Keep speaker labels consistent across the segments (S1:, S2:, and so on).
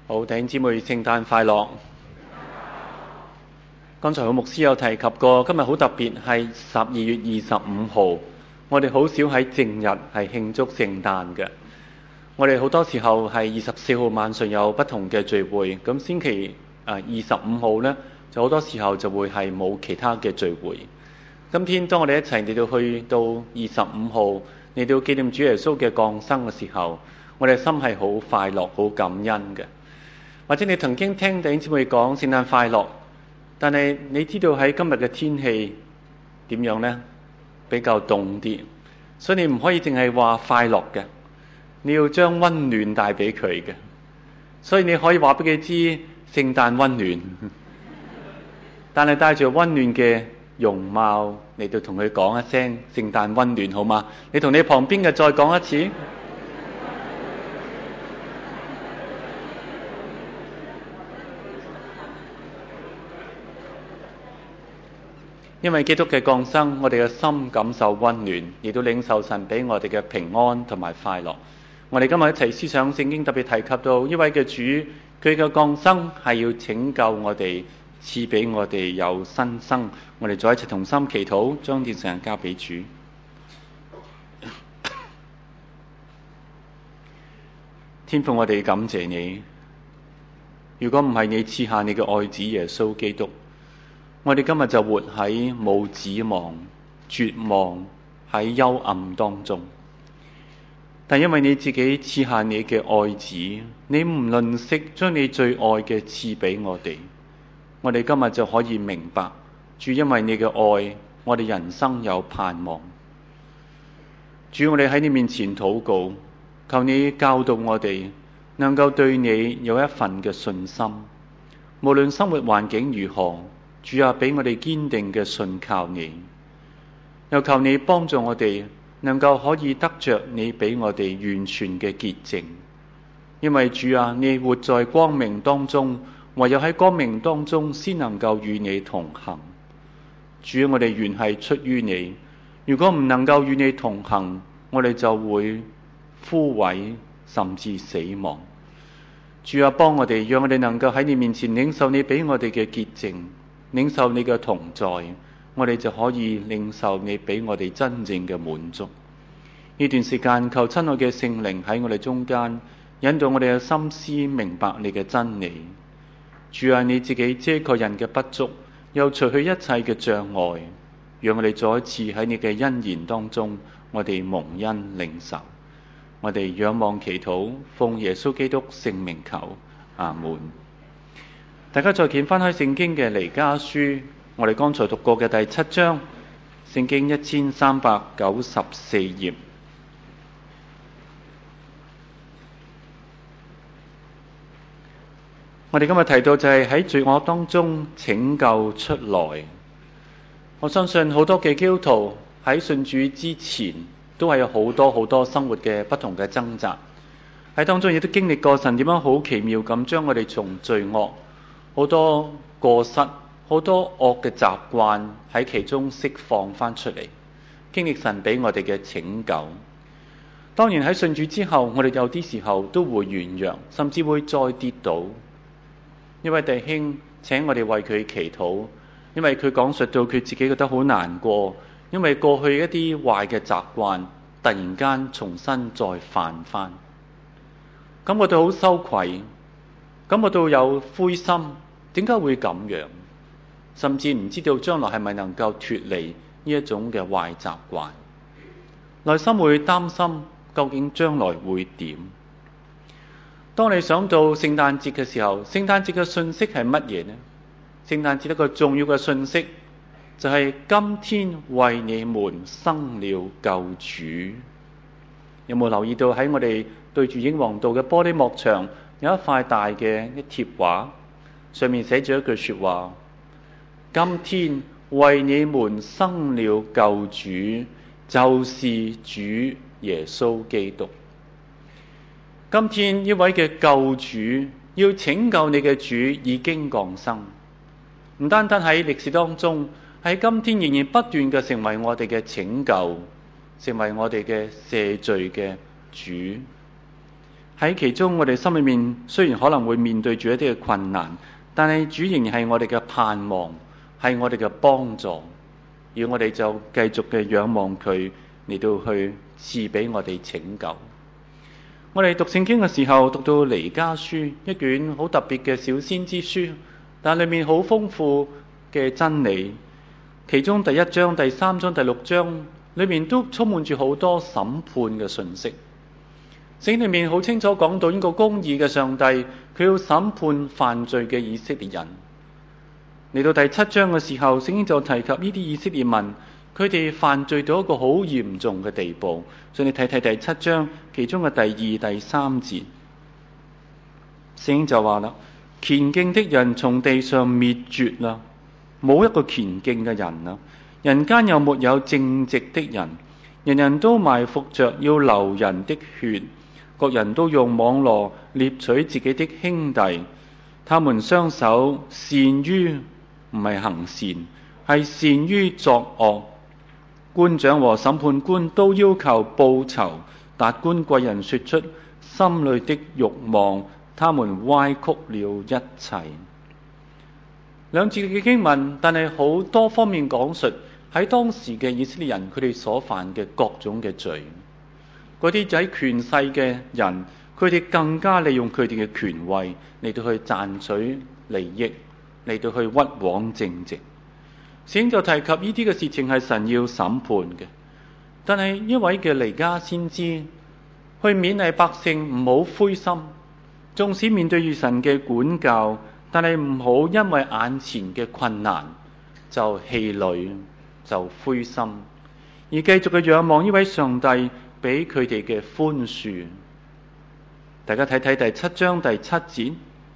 S1: 好，弟兄姊妹，聖誕快樂！剛才個牧師有提及過，今日好特別，係12月25號。我哋好少喺正日係慶祝聖誕嘅。我哋好多時候係24號晚上有不同嘅聚會，咁星期25號呢，就好多時候就會係冇其他嘅聚會。今天當我哋一齊嚟到去到25號嚟到紀念主耶穌嘅降生嘅時候，我哋心係好快樂、好感恩嘅。或者你曾經聽弟兄姊妹講聖誕快樂，但係你知道喺今日嘅天氣點樣呢？比較凍啲，所以你唔可以淨係話快樂嘅，你要將溫暖帶俾佢嘅。所以你可以話俾佢知聖誕溫暖，但係帶住溫暖嘅容貌嚟到同佢講一聲聖誕溫暖，好嗎？你同你旁邊嘅再講一次。因為基督嘅降生，我哋嘅心感受溫暖，亦都領受神俾我哋嘅平安同埋快樂。我哋今日一齊思想聖經，特別提及到呢位嘅主，佢嘅降生係要拯救我哋，賜俾我哋有新生。我哋再一齊同心祈禱，將啲時間交俾主。天父，我哋感謝你。如果唔係你賜下你嘅愛子耶穌基督，我哋今日就活喺冇指望、絕望喺幽暗當中。但因為你自己賜下你嘅愛子，你唔吝嗇將你最愛嘅賜俾我哋，我哋今日就可以明白，主因為你嘅愛，我哋人生有盼望。主，我哋喺你面前禱告，求你教導我哋，能夠對你有一份嘅信心，無論生活環境如何。主啊，俾我哋堅定嘅信靠你，又求你幫助我哋能夠可以得着你俾我哋完全嘅潔淨。因為主啊，你活在光明當中，唯有喺光明當中先能夠與你同行。主啊，我哋原係出於你，如果唔能夠與你同行，我哋就會枯萎甚至死亡。主啊，幫我哋，讓我哋能夠喺你面前領受你俾我哋嘅潔淨，領受你嘅同在，我哋就可以領受你俾我哋真正嘅滿足。呢段時間，求親愛嘅聖靈喺我哋中間，引導我哋嘅心思明白你嘅真理。主啊，你自己遮蓋人嘅不足，又除去一切嘅障礙，讓我哋再一次喺你嘅恩言當中，我哋蒙恩領受。我哋仰望祈禱，奉耶穌基督聖名求，阿門。大家再見翻開聖經嘅彌迦書，我哋剛才讀過嘅第7章，聖經1394頁。我哋今日提到就係喺罪惡當中拯救出來。我相信好多嘅基督徒喺信主之前，都係有好多生活嘅不同嘅掙扎，喺當中亦都經歷過神點樣好奇妙咁將我哋從罪惡好多過失、好多惡嘅習慣喺其中釋放翻出嚟，經歷神俾我哋嘅拯救。當然喺信主之後，我哋有啲時候都會軟弱，甚至會再跌倒。一位弟兄請我哋為佢祈禱，因為佢講述到佢自己覺得好難過，因為過去一啲壞嘅習慣突然間重新再犯翻，感覺到好羞愧，感覺到有灰心。點解會咁樣？甚至唔知道將來係咪能夠脫離呢一種嘅壞習慣，內心會擔心究竟將來會點。當你想到聖誕節嘅時候，聖誕節嘅信息係乜嘢呢？聖誕節一個重要嘅信息就係今天為你們生了救主。有冇留意到喺我哋對住英皇道嘅玻璃幕牆有一塊大嘅一貼畫，上面寫住一句說話：今天為你們生了救主，就是主耶穌基督。今天呢位嘅救主要拯救你嘅主已經降生，唔單單喺歷史當中，喺今天仍然不斷嘅成為我哋嘅拯救，成為我哋嘅赦罪嘅主。 喺其中，我哋心裏面雖然可能會面對住一啲嘅困難，但係主仍然係我哋嘅盼望，係我哋嘅幫助，而我哋就繼續嘅仰望佢嚟到去賜俾我哋拯救。我哋讀聖經嘅時候，讀到彌迦書，一卷好特別嘅小先知書，但裏面好豐富嘅真理。其中第1章、第3章、第6章裏面都充滿住好多審判嘅信息。聖經裏面好清楚講到呢個公義嘅上帝，佢要審判犯罪嘅以色列人。嚟到第7章嘅時候，聖經就提及呢啲以色列民，佢哋犯罪到一個好嚴重嘅地步。所以你睇睇第7章其中嘅第2、第3節，聖經就話啦：虔敬的人從地上滅絕啦，冇一個虔敬嘅人啦。人間又沒有正直的人，人人都埋伏着要流人的血，各人都用網羅獵取自己的兄弟。他們雙手善於唔係行善，係善於作惡。官長和審判官都要求報酬，達官貴人說出心裏的慾望，他們歪曲了一切。兩節嘅經文，但係好多方面講述喺當時嘅以色列人佢哋所犯嘅各種嘅罪。嗰啲喺權勢嘅人，佢哋更加利用佢哋嘅權位嚟到去賺取利益，嚟到去屈枉正直。聖經就提及呢啲嘅事情係神要審判嘅，但係一位嘅彌迦先知去勉勵百姓唔好灰心，縱使面對住神嘅管教，但係唔好因為眼前嘅困難就氣餒，就灰心，而繼續嘅仰望呢位上帝俾佢哋嘅寬恕。大家睇睇第7章第7節。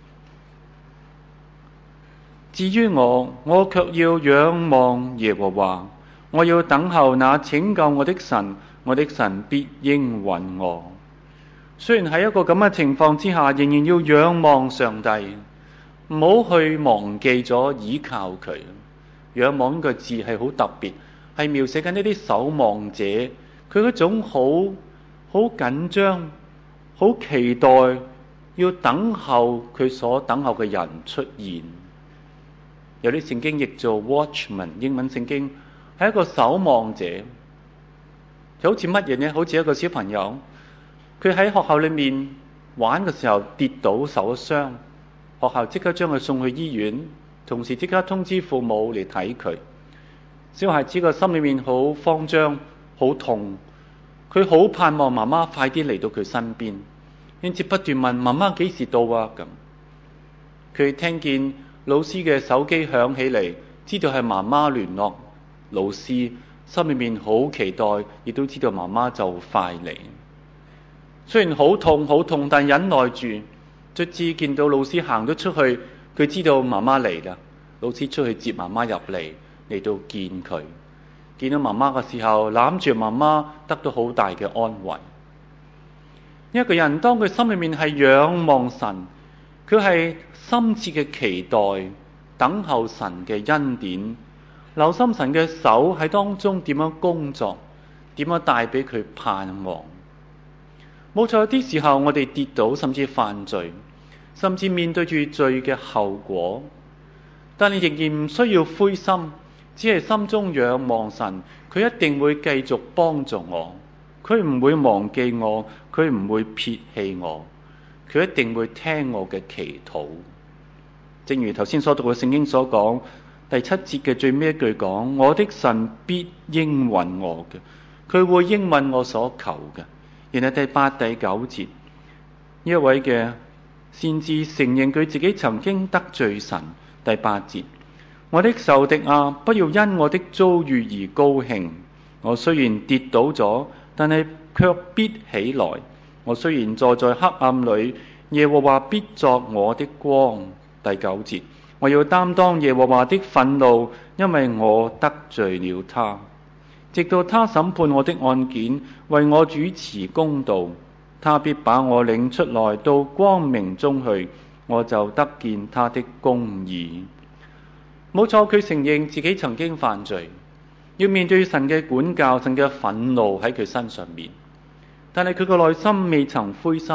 S1: 至於我卻要仰望耶和華，我要等候那拯救我的神，我的神必應允我。雖然喺一個咁嘅情況之下，仍然要仰望上帝，唔好去忘記咗倚靠佢。仰望呢個字係好特別，係描寫緊呢啲守望者，佢嗰種好緊張、好期待，要等候佢所等候嘅人出現。有啲聖經譯做 watchman， 英文聖經係一個守望者，就好似乜嘢呢？好似一個小朋友，佢喺學校裏面玩嘅時候跌倒受咗傷，學校即刻將佢送去醫院，同時即刻通知父母嚟睇佢。小孩子個心裏面好慌張、好痛，佢好盼望媽媽快啲嚟到佢身邊，因此不斷問媽媽幾時到啊？咁佢聽見老師嘅手機響起嚟，知道係媽媽聯絡老師，心裏面好期待，亦都知道媽媽就快嚟。雖然好痛，但忍耐住，卒之見到老師行咗出去，佢知道媽媽嚟啦。老師出去接媽媽入嚟到見佢，見到媽媽嘅時候，攬住媽媽，得到好大嘅安慰。一個人當佢心裏面係仰望神，佢係深切嘅期待，等候神嘅恩典，留心神嘅手喺當中點樣工作，點樣帶俾佢盼望。冇錯，有啲時候我哋跌倒，甚至犯罪，甚至面對住罪嘅後果，但係仍然唔需要灰心，只係心中仰望神，佢一定會繼續幫助我，佢唔會忘記我，佢唔會撇棄我，佢一定會聽我嘅祈禱。正如頭先所讀嘅聖經所講，第7節嘅最尾一句講：我的神必應允我嘅，佢會應允我所求嘅。然後第8、第9節，呢一位嘅先知承認佢自己曾經得罪神。第8節，我的仇敵啊，不要因我的遭遇而高興。我雖然跌倒咗，但係卻必起來。我雖然坐在黑暗裏，耶和華必作我的光。第9節，我要擔當耶和華的憤怒，因為我得罪了他。直到他審判我的案件，為我主持公道，他必把我領出來到光明中去，我就得見他的公義。冇錯，佢承認自己曾經犯罪，要面對神嘅管教，神嘅憤怒喺佢身上面。但係佢個內心未曾灰心，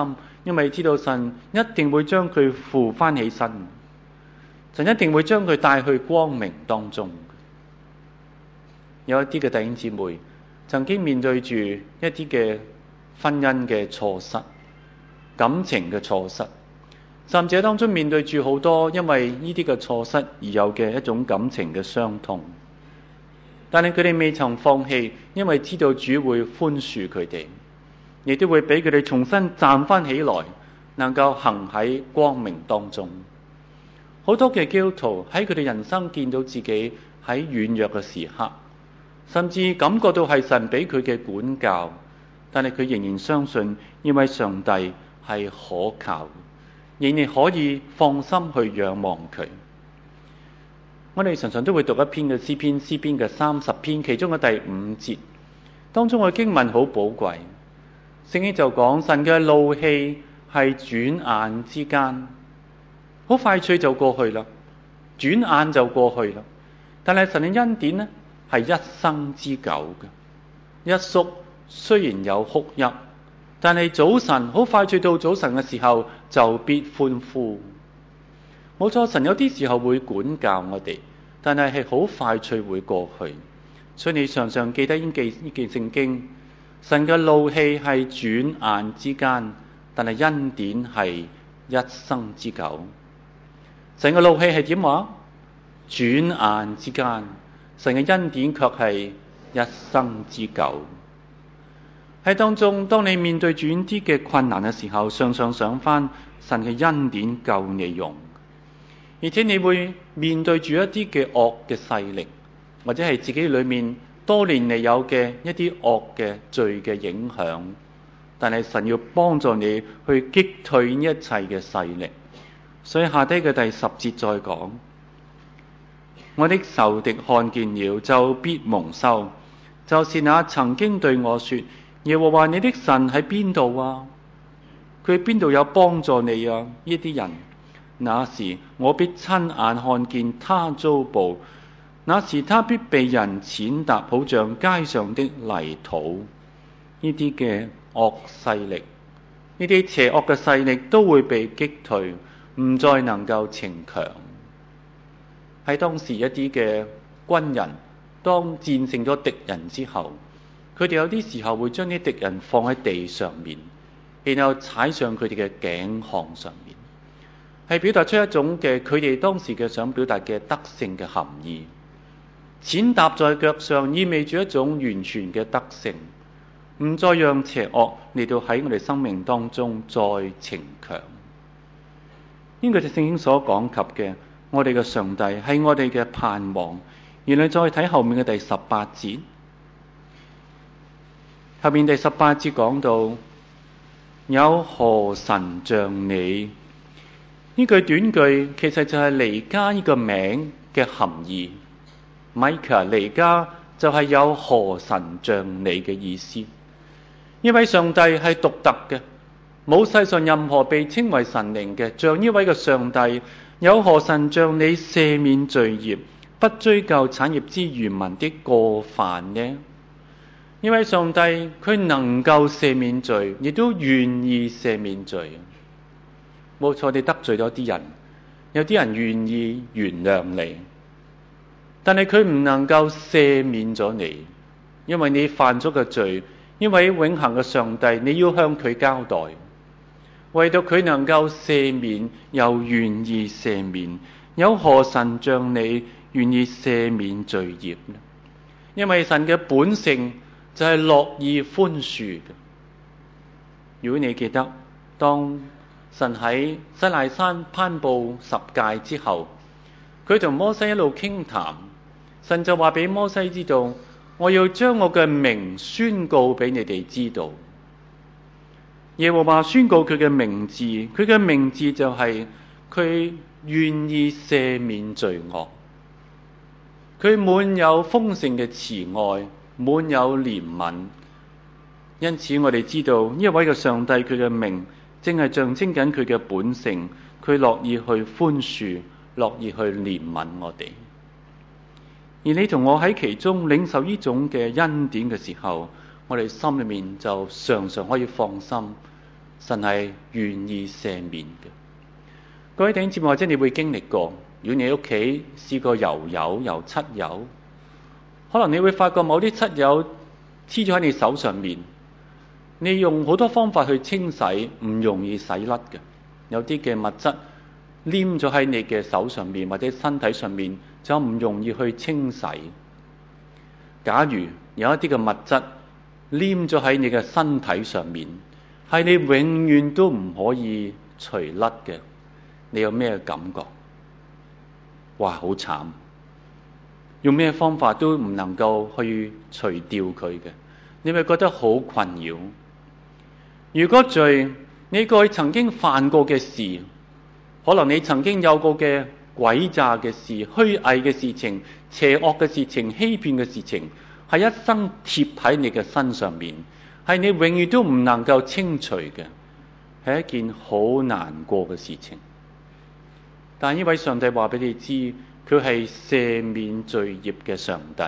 S1: 因為知道神一定會將佢扶翻起身，神一定會將佢帶去光明當中。有一啲嘅弟兄姊妹曾經面對住一啲嘅婚姻嘅錯失、感情嘅錯失，甚至喺當中面對住好多因為呢啲嘅錯失而有嘅一種感情嘅傷痛。但係佢哋未曾放棄，因為知道主會寬恕佢哋，亦都會俾佢哋重新站翻起來，能夠行喺光明當中。好多嘅基督徒喺佢哋人生見到自己喺軟弱嘅時刻，甚至感覺到係神俾佢嘅管教，但係佢仍然相信，因為上帝係可靠，仍然可以放心去仰望佢。我哋常常都會讀一篇嘅詩篇嘅30篇，其中嘅第5節當中嘅經文好寶貴。聖經就講神嘅怒氣係轉眼之間，好快脆就過去啦，轉眼就過去啦。但係神嘅恩典呢，係一生之久嘅。一宿雖然有哭泣，但係早晨好快脆到早晨嘅時候就必歡呼。冇錯，神有啲時候會管教我哋，但係好快脆會過去。所以你常常記得呢件聖經，神嘅怒氣係轉眼之間，但係恩典係一生之久。神嘅怒氣係點話？轉眼之間，神嘅恩典卻係一生之久。喺當中，當你面對住呢啲嘅困難嘅時候，常常想翻神嘅恩典夠你用。而且你會面對住一啲嘅惡嘅勢力，或者係自己裏面多年嚟有嘅一啲惡嘅罪嘅影響，但係神要幫助你去擊退呢一切嘅勢力。所以下低嘅第10節再講，我的仇敵看見了就必蒙羞，就是那曾經對我說，耶和華你的神喺邊度啊？佢邊度有幫助你啊？呢啲人，那時我必親眼看見他遭報，那時他必被人踐踏，好像街上的泥土。呢啲嘅惡勢力，呢啲邪惡嘅勢力都會被擊退，唔再能夠逞強。喺當時一啲嘅軍人，當戰勝咗敵人之後，佢哋有啲時候會將啲敵人放喺地上面，然後踩上佢哋嘅頸項上面，係表達出一種嘅佢哋當時嘅想表達嘅得勝嘅含義。踐踏在腳上意味住一種完全嘅得勝，唔再讓邪惡嚟到喺我哋生命當中再逞強。呢個就聖經所講及嘅，我哋嘅上帝係我哋嘅盼望。然後再睇後面嘅第18節，後面第18節講到，有何神像你？呢句短句其實就係彌迦呢個名嘅含義。Micah 彌迦就係有何神像你嘅意思。呢位上帝係獨特嘅，冇世上任何被稱為神靈嘅，像呢位嘅上帝，有何神像你赦免罪孽，不追究產業之餘民的過犯呢？呢位上帝佢能夠赦免罪，亦都願意赦免罪。冇錯，你得罪咗啲人，有啲人願意原諒你，但係佢唔能夠赦免咗你，因為你犯咗嘅罪，因為永恆嘅上帝，你要向佢交代。唯獨佢能夠赦免，又願意赦免，有何神像你願意赦免罪孽呢？因為神嘅本性就係樂意寬恕嘅。如果你記得，當神喺西奈山頒布10誡之後，佢同摩西一路傾談，神就話俾摩西知道，我要將我嘅名宣告俾你哋知道。耶和華宣告佢嘅名字，佢嘅名字就係佢願意赦免罪惡，佢滿有豐盛嘅慈愛，滿有憐憫。因此我哋知道呢一位嘅上帝，佢嘅名正係象徵緊佢嘅本性，佢樂意去寬恕，樂意去憐憫我哋。而你同我喺其中領受呢種嘅恩典嘅時候，我哋心裏面就常常可以放心， 神係願意赦免嘅。各位弟兄姊妹，或者你會經歷過，如果你屋企試過油漆油，可能你會發覺某啲漆油黐咗喺你手上面，你用好多方法去清洗，唔容易洗甩嘅。有啲嘅物質黏咗喺你嘅手上面或者身體上面，就唔容易去清洗。假如有一啲嘅物質黏咗喺你嘅身體上面，係你永遠都唔可以除甩嘅，你有咩感覺？哇，好慘！用咩方法都唔能夠去除掉佢嘅，你咪覺得好困擾。如果罪你過去曾經犯過嘅事，可能你曾經有過嘅詭詐嘅事、虛偽嘅事情、邪惡嘅事情、欺騙嘅事情，係一生貼喺你嘅身上面，係你永遠都唔能夠清除嘅，係一件好難過嘅事情。但呢位上帝話俾你知，佢係赦免罪孽嘅上帝。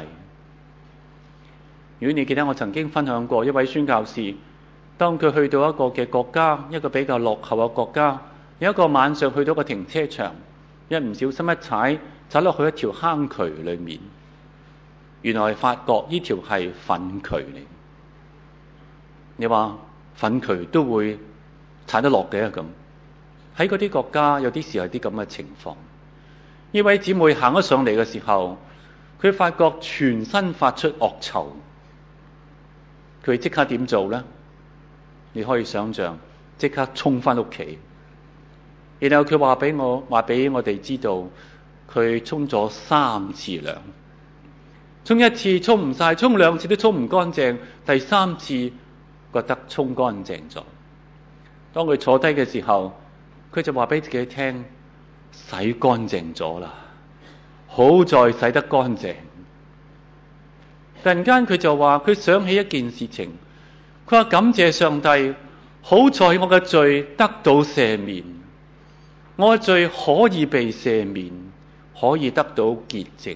S1: 如果你記得我曾經分享過一位宣教士，當佢去到一個嘅國家，一個比較落後嘅國家，有一個晚上去到個停車場，一唔小心一踩落去一條坑渠裏面，原來發覺呢條係糞渠嚟。你話糞渠都會踩得落嘅咁？喺嗰啲國家有啲時候有啲咁嘅情況。呢位姊妹行咗上嚟嘅時候，佢發覺全身發出惡臭，佢即刻點做呢？你可以想象，即刻衝翻屋企。然後佢話俾我哋知道，佢沖咗3次涼，沖一次沖唔晒，沖2次都沖唔乾淨，第3次覺得沖乾淨咗。當佢坐低嘅時候，佢就話俾自己聽，洗乾淨咗啦，好在洗得乾淨。突然間佢就話，佢想起一件事情，佢話感謝上帝，好在我嘅罪得到赦免，我嘅罪可以被赦免，可以得到潔淨。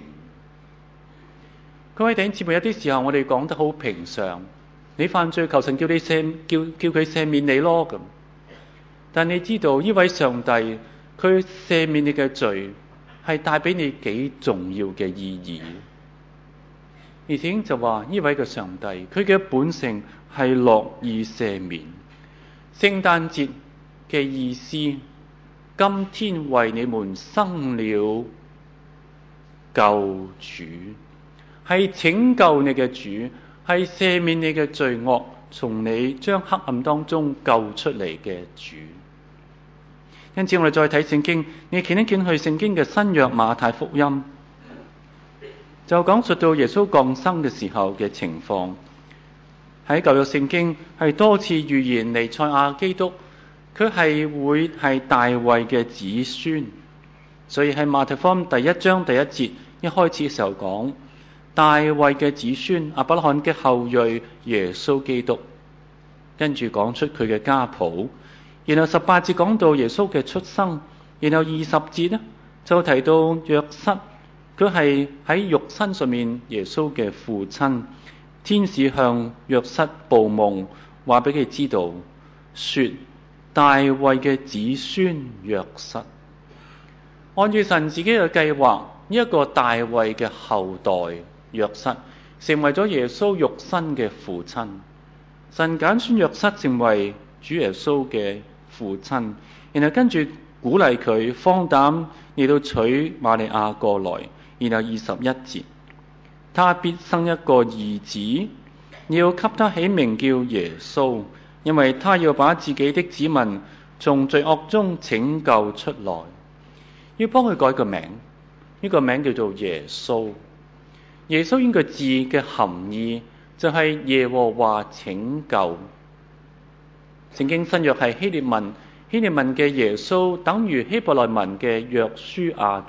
S1: 各位弟兄姊妹，有啲時候我哋講得好平常，你犯罪求神叫佢赦免你咯咁。但你知道呢位上帝佢赦免你嘅罪係帶俾你幾重要嘅意義，而且就話呢位嘅上帝佢嘅本性係樂意赦免。聖誕節嘅意思，今天為你們生了救主，係拯救你嘅主，係赦免你嘅罪惡，從你將黑暗當中救出嚟嘅主。因此我哋再睇聖經，你見一見去聖經嘅新約馬太福音，就講述到耶穌降生嘅時候嘅情況。喺舊約聖經係多次預言彌賽亞基督，佢係會係大衛嘅子孫。所以喺馬太福音第1章第1節一開始嘅時候講大衛嘅子孫亞伯拉罕嘅後裔耶穌基督，跟住講出佢嘅家譜。然後18節講到耶穌嘅出生，然後20節呢就提到約瑟，佢係喺肉身上面耶穌嘅父親。天使向約瑟報夢，話俾佢知道，說大衛嘅子孫約瑟，按住神自己嘅計劃，呢一個大衛嘅後代約瑟成為咗耶穌肉身嘅父親。神揀選約瑟成為主耶穌嘅父親，然後跟住鼓勵佢放膽嚟到娶瑪利亞過來。然後21節，他必生一個兒子，要給他起名叫耶穌，因為他要把自己的子民從罪惡中拯救出來。要幫佢改個名，呢個名叫做耶穌。耶穌呢個字嘅含義就係耶和華拯救。聖經新約係希臘文，希臘文嘅耶穌等於希伯來文嘅約書亞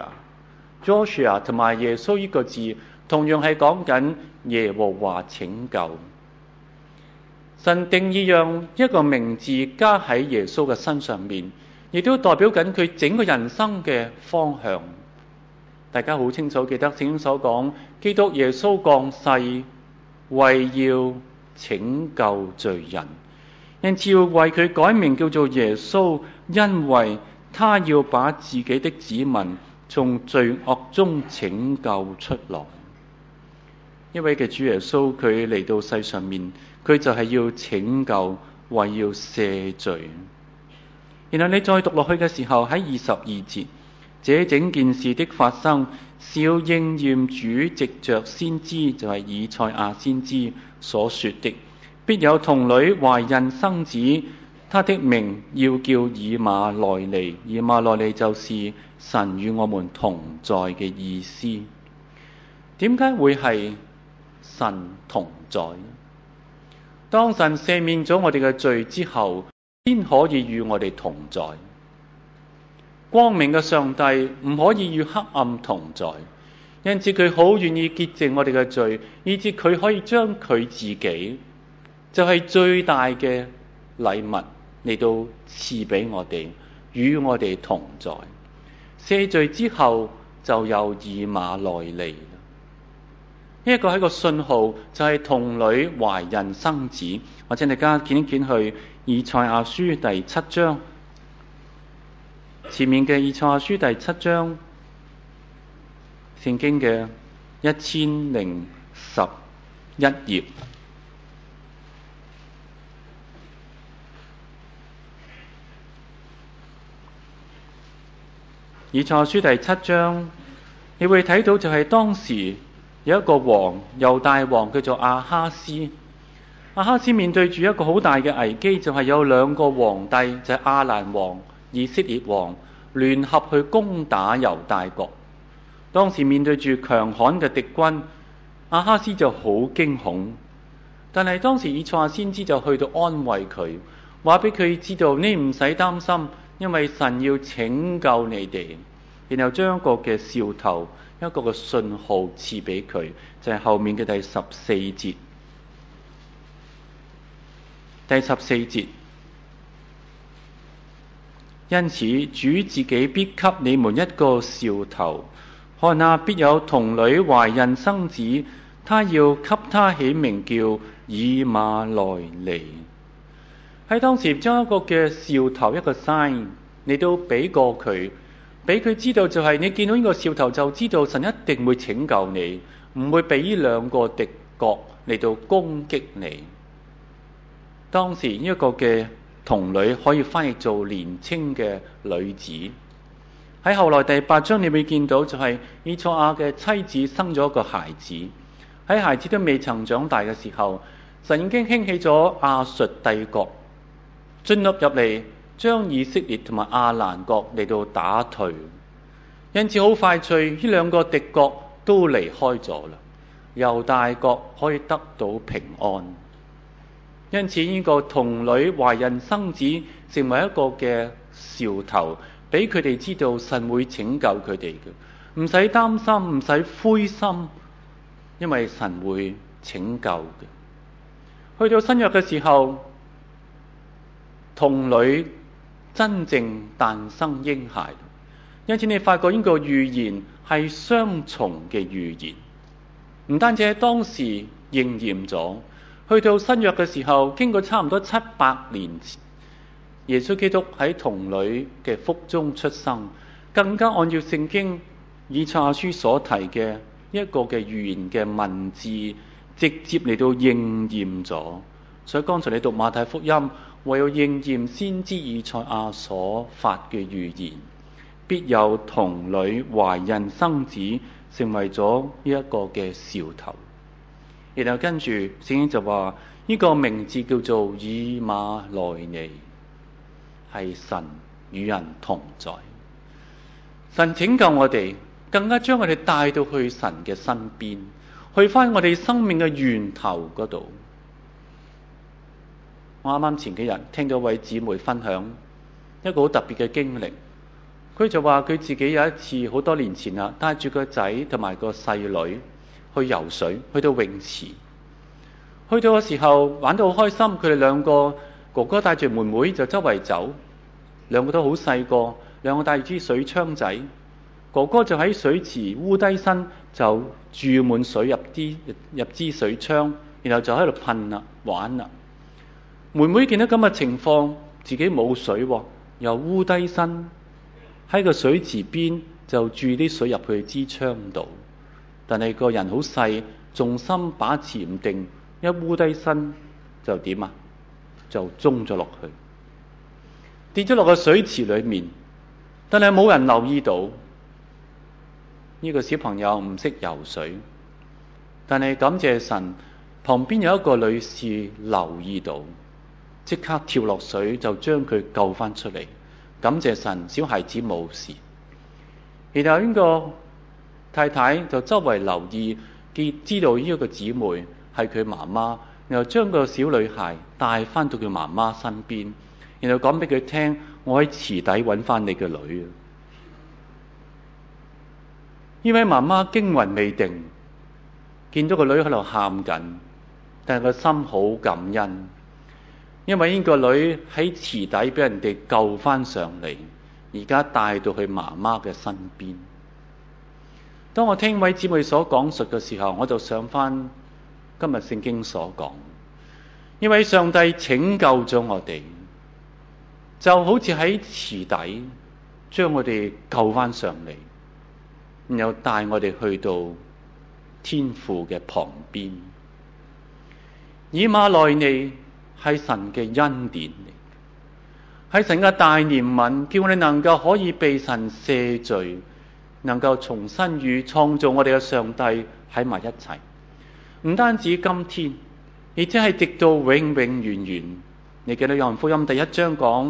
S1: Joshua 同埋耶穌呢個字同樣係講緊耶和華拯救。神定意讓一個名字加喺耶穌嘅身上面，亦都代表緊佢整個人生嘅方向。大家好清楚記得聖經所講，基督耶穌降世為要拯救罪人， 因此要為佢改名叫做耶穌，因為他要把自己的子民從罪惡中拯救出來。一位嘅主耶穌，佢嚟到世上面，佢就係要拯救，為要赦罪。然後你再讀落去嘅時候，喺22節，這整件事的發生，是要應驗主藉着先知，就係以賽亞先知所說的，必有童女懷孕生子，他的名要叫以馬內利。以馬內利就是神與我們同在嘅意思。點解會係神同在呢？當神赦免咗我哋嘅罪之後，先可以與我哋同在。光明嘅上帝唔可以與黑暗同在，因此佢好願意潔淨我哋嘅罪，以致佢可以將佢自己，就係最大嘅禮物嚟到賜俾我哋，與我哋同在。赦罪之後就有以馬內利。呢一個係個信號，就係童女懷孕生子。或者大家見一見去以賽亞書第7章，前面嘅以賽亞書第7章，聖經嘅1011頁。以賽亞書第7章，你會睇到就係當時有一個王，猶大王叫做亞哈斯。亞哈斯面對住一個好大嘅危機，就係有兩個皇帝，就係亞蘭王、以色列王聯合去攻打猶大國。當時面對住強悍嘅敵軍，亞哈斯就好驚恐。但係當時以賽亞先知就去到安慰佢，話俾佢知道你唔使擔心，因為神要拯救你哋。然後將一個嘅兆頭，一個嘅信號賜俾佢，就係後面嘅第14節。第14節，因此主自己必給你們一個兆頭，看哪，必有童女懷孕生子，他要給他起名叫以馬內利。喺當時將一個嘅兆頭，一個 sign， 你都俾過佢，俾佢知道就係你見到呢個兆頭就知道神一定會拯救你，唔會俾呢兩個敵國嚟到攻擊你。當時呢一個嘅童女可以翻譯做年青嘅女子。喺後來第8章你會見到就係以賽亞嘅妻子生咗一個孩子。喺孩子都未曾長大嘅時候，神已經興起咗亞述帝國進入嚟，將以色列同埋亞蘭國嚟到打退。因此好快脆，呢兩個敵國都離開咗啦，猶大國可以得到平安。因此呢個童女懷孕生子成為一個嘅兆頭，俾佢哋知道神會拯救佢哋嘅，唔使擔心，唔使灰心，因為神會拯救嘅。去到新約嘅時候，童女真正誕生嬰孩，因此你發覺呢個預言係雙重嘅預言，唔單止喺當時應驗咗。去到新約嘅時候，經過差唔多700年，耶穌基督喺童女嘅腹中出生，更加按照聖經以賽亞書所提嘅一個嘅預言嘅文字，直接嚟到應驗咗。所以剛才你讀馬太福音，為要應驗先知以賽亞所發嘅預言，必有童女懷孕生子，成為咗呢一個嘅兆頭。然後跟住聖經就話呢個名字叫做以馬內利，係神與人同在。神拯救我哋，更加將我哋帶到去神嘅身邊，去返我哋生命嘅源頭嗰度。我啱啱前幾日聽到位姊妹分享一個好特別嘅經歷，佢就話佢自己有一次好多年前啦，帶住個仔同埋個細女去游水，去到泳池，去到嘅時候玩得好開心。佢哋兩個哥哥帶住妹妹就周圍走，兩個都好細個，兩個帶住支水槍仔。哥哥就喺水池烏低身就注滿水入支水槍，然後就喺度噴啦玩啦。 妹妹見到咁嘅情況，自己冇水喎，又烏低身喺個水池邊就注啲水入去支槍度，但係個人好細，重心把持唔定，一烏低身就點啊？就中咗落去，跌咗落個水池裏面，但係冇人留意到呢個小朋友唔識游水，但係感謝神，旁邊有一個女士留意到，即刻跳落水就將佢救翻出嚟。感謝神，小孩子冇事。然後呢個太太就周圍留意，知道呢一個姊妹係佢媽媽，然後將個小女孩帶翻到佢媽媽身邊，然後講俾佢聽：我喺池底揾翻你嘅女。呢位媽媽驚魂未定，見到個女喺度喊緊，但係個心好感恩，因為呢個女喺池底俾人哋救翻上嚟，而家帶到去媽媽嘅身邊。當我聽位姊妹所講述嘅時候，我就想翻今日聖經所講，因為上帝拯救咗我哋，就好似喺池底將我哋救翻上嚟，然後帶我哋去到天父嘅旁邊。以馬內利係神嘅恩典嚟，係神嘅大憐憫，叫我哋能夠可以被神赦罪，能夠重新與創造我哋嘅上帝喺埋一齊。唔單止今天，而且係直到永永遠遠。你記得約翰福音第1章講，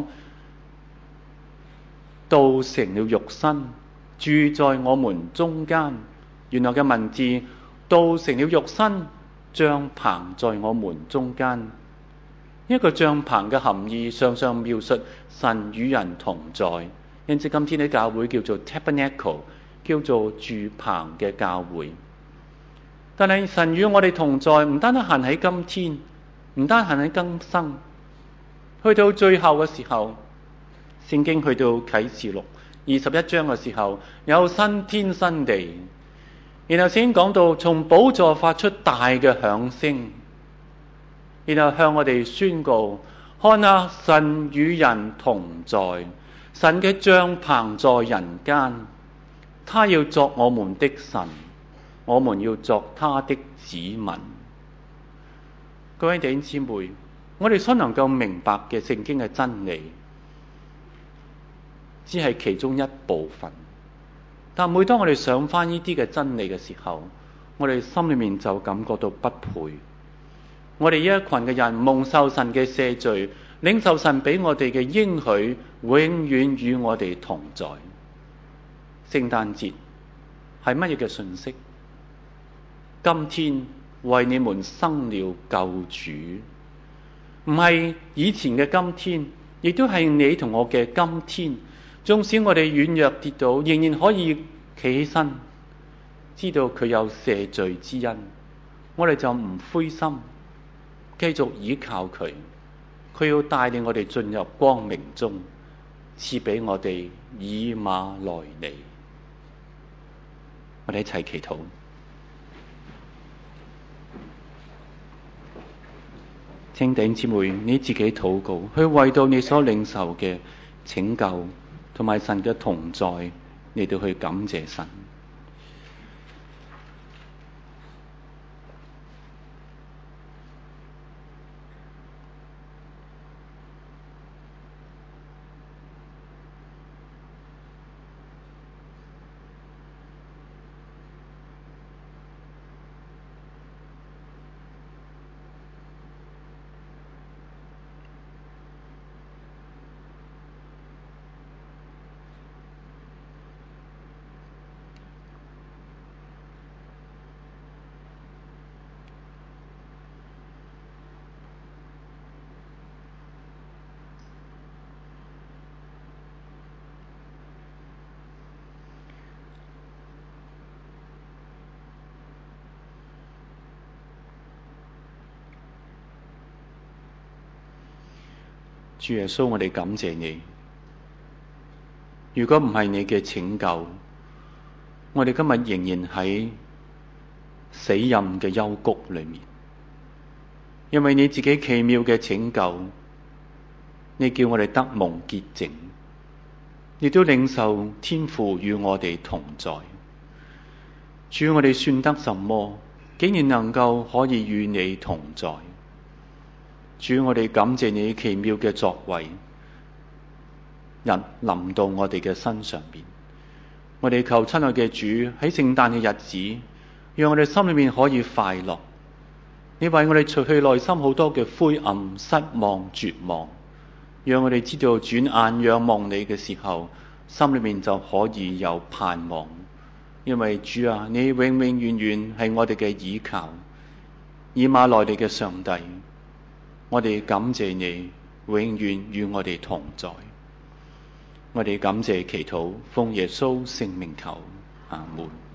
S1: 道成了肉身，住在我們中間。原來嘅文字，道成了肉身，帳棚在我們中間。一個帳棚嘅含義，常常描述神與人同在，因此今天嘅教會叫做 Tabernacle， 叫做住棚嘅教會。但係神與我哋同在，唔單單限喺今天，唔單限喺今生，去到最後嘅時候，聖經去到啟示錄21章嘅時候，有新天新地。然後先講到從寶座發出大嘅響聲，然後向我哋宣告：看啊，神與人同在，神嘅帳棚在人間，他要作我們的神，我們要作他的子民。各位弟兄姊妹，我哋所能夠明白嘅聖經嘅真理，只係其中一部分。但每當我哋想翻呢啲嘅真理嘅時候，我哋心裏面就感覺到不配。我哋呢一群嘅人蒙受神嘅赦罪，領受神俾我哋嘅應許，永遠與我哋同在。聖誕節係乜嘢嘅信息？今天為你們生了救主，唔係以前嘅今天，亦都係你同我嘅今天。縱使我哋軟弱跌倒，仍然可以企起身，知道佢有赦罪之恩，我哋就唔灰心，繼續倚靠佢。佢要帶領我哋進入光明中，賜俾我哋以馬內利。我哋一齊祈禱。請弟兄姊妹你自己禱告，去為到你所領受嘅拯救同埋神嘅同在，嚟到去感謝神。主耶穌，我哋感謝你。如果唔係你嘅拯救，我哋今日仍然喺死蔭嘅幽谷裏面。 因為你自己奇妙嘅拯救，你叫我哋得蒙潔淨，亦都領受天父與我哋同在。主，我哋算得什麼，竟然能夠可以與你同在？主，我哋感謝你奇妙嘅作為，臨到我哋嘅身上邊。我哋求親愛嘅主喺聖誕嘅日子，讓我哋心裏面可以快樂。你為我哋除去內心好多嘅灰暗、失望、絕望，讓我哋知道轉眼仰望你嘅時候，心裏面就可以有盼望。因為主啊，你永永遠遠係我哋嘅倚靠，以馬內利嘅上帝，我哋感謝你永遠與我哋同在。我哋感謝祈禱，奉耶穌聖名求，阿門。